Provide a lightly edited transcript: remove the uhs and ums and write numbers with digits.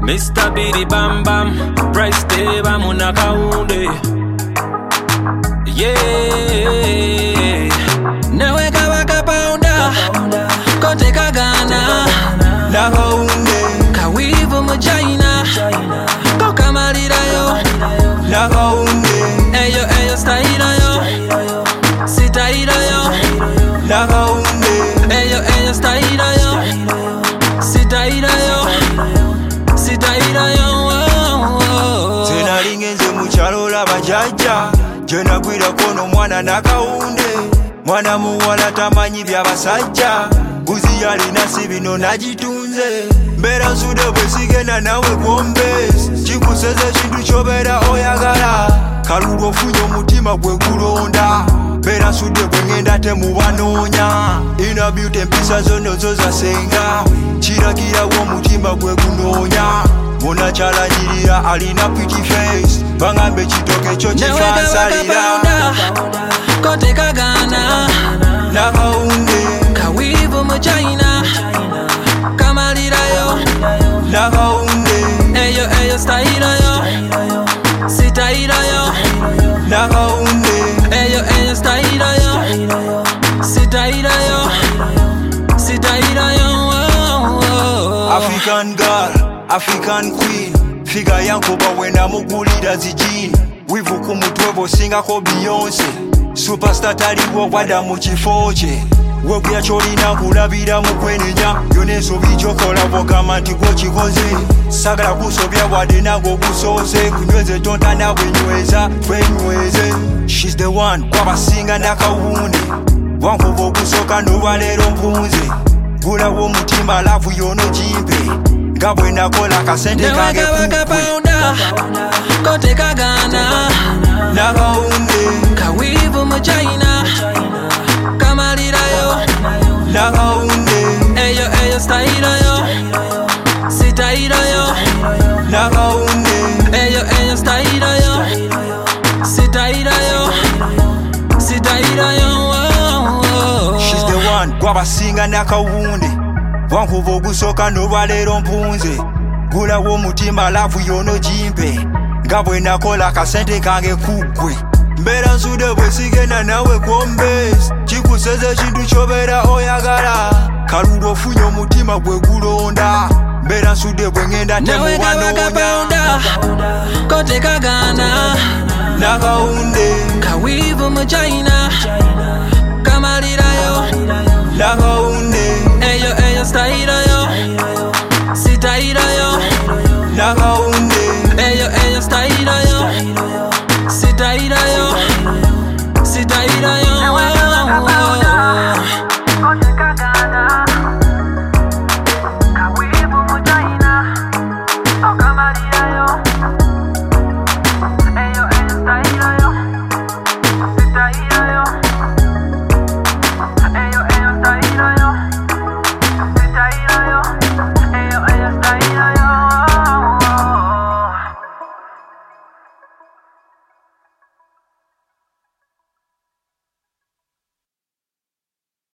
Mr. Bidi Bam Bam, Price Teba Munakaunde. Yeah, naweka waka paunda, kote kagana, nakaunde, kawivu mujaina, koka marira yo, nakaunde, eyo staira yo, sitaira yo, nakaunde, eyo staira yo, sitaira yo, sitaira yo. Senalingenze mukyalo labajajja, gye nagwirako n'omwana nakaunde. Mwana muwala tamanyi by'abasajja, guzi yalina si bino nagitunze. Mbeera nsudde bwe sigenda nawe gwombesi, kikuseza ekintu ky'obeera oyagala. Kalulu ofunye omutima gwe gulonda, mbeera nsudde bwe ngenda temubanoonya. Inner beauty empisa zonna zo zasenga, kiragirawo omutima gwe gunoonya. Munakyalanyirira alina pretty face, bangambe ekitoke kyo kifansalira. Kote kagana, nakaunde, kawivu mujaina, kamalira yo, nakaunde, eyo staira yo, sitaira yo, nakaunde, eyo staira yo, sitaira yo, sitaira yo. African girl, African queen, figa yankuba wena mugulira zijini. Wivu ku mutwe bw'osingako Beyonce, superstar taliwo wadda mu kifo kye. Wekuya ky'olina kulabira mu kwenenya, byonna ensobi gy'okola bw'ogamba nti gw'okikoze. Sagala kusobya wadde nange ogusoose, kunyweze tontana bwenyweza twenyweze. She's the one kwabasinga nakawunde, wankuba ogusooka n'olwaleero mpunze. Gulawo omutima laavu yono gimpe, nga bwe nakola akasente kange kukwe. Kote kagana, nakaunde, kawivu mujaina, kamalira yo, nakaunde, eyo staira yo, sitaira yo, nakaunde, eyo staira yo, sitaira yo, sitaira yo. She's the one gwabasinga nakawunde, wankuba ogusooka n'olwaleero mpunze. Gulawo omutima laavu yono gimpe, nga bwe nakola akasente kange kugwe. Mbeera nsudde bwe sigenda nawe gwombesi, kikuseza ekintu ky'obeera oyagala. Kalulu ofunye omutima gwe gulonda, mbeera nsudde bwe ngenda temubanoonya. Kote kagana, nakaunde, kawivu mujaina, kamalira yo, nakaunde, eyo staira yo, sitaira yo, nakaunde.